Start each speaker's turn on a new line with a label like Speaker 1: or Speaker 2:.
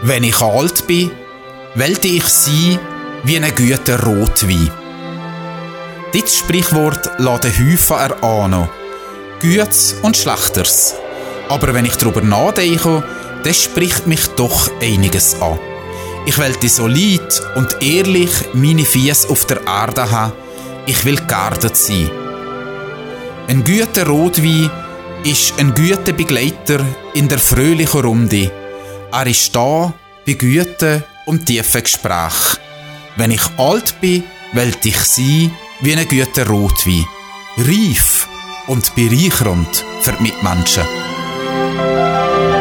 Speaker 1: Wenn ich alt bin, wollte ich sein wie ein guter Rotwein. Dieses Sprichwort lässt den Häufen erahnen. Gutes und Schlechtes. Aber wenn ich darüber nachdenke, dann spricht mich doch einiges an. Ich wollte solid und ehrlich meine Füße auf der Erde haben. Ich will geerdet sein. Ein guter Rotwein ist ein guter Begleiter in der fröhlichen Runde. Er ist da bei guten und tiefen Gesprächen. Wenn ich alt bin, wollte ich sein wie ein guter Rotwein. Reif und bereichernd für die Mitmenschen.